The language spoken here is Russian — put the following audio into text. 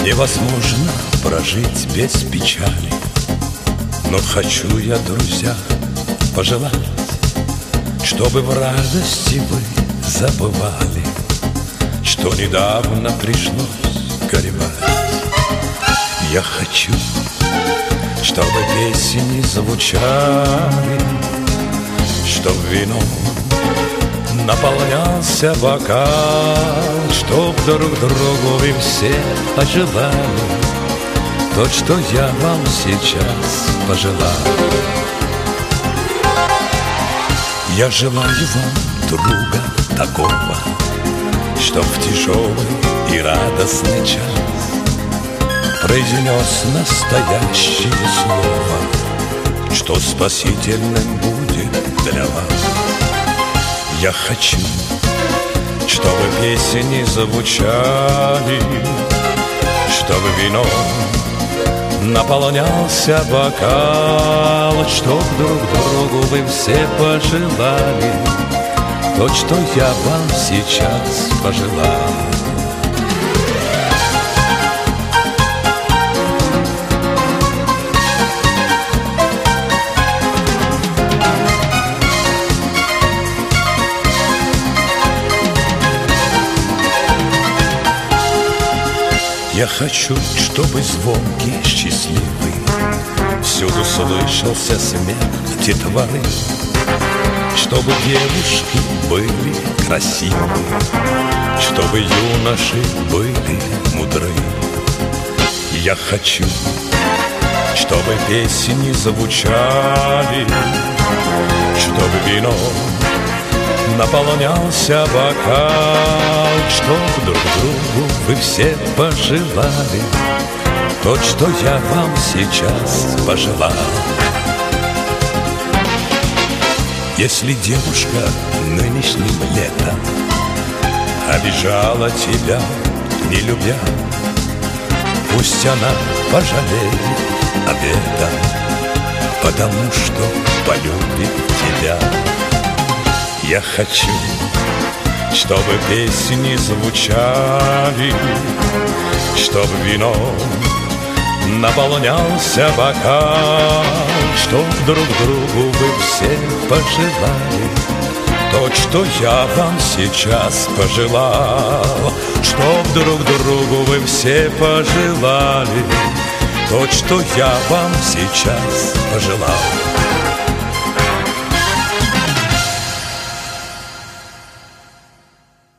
Невозможно прожить без печали, но хочу я, друзья, пожелать, чтобы в радости вы забывали, что недавно пришлось горевать. Я хочу, чтобы песни звучали, чтоб вином наполнялся бокал, чтоб друг другу вы все пожелали то, что я вам сейчас пожелал. Я желаю вам друга такого, чтоб в тяжелый и радостный час произнес настоящее слово, что спасительным будет для вас. Я хочу, чтобы песни звучали, чтобы вином наполнялся бокал, чтоб друг другу вы все пожелали то, что я вам сейчас пожелал. Я хочу, чтобы звонкий, счастливый всюду слышался смех детворы, чтобы девушки были красивы, чтобы юноши были мудры. Я хочу, чтобы песни звучали, чтобы вином наполнялся бокал, чтоб друг другу вы все пожелали то, что я вам сейчас пожелал. Если девушка нынешним летом обижала тебя, не любя, пусть она пожалеет об этом, потому что полюбит тебя. Я хочу, чтобы песни звучали, чтобы вином наполнялся бокал, чтоб друг другу вы все пожелали то, что я вам сейчас пожелал, чтоб друг другу вы все пожелали то, что я вам сейчас пожелал.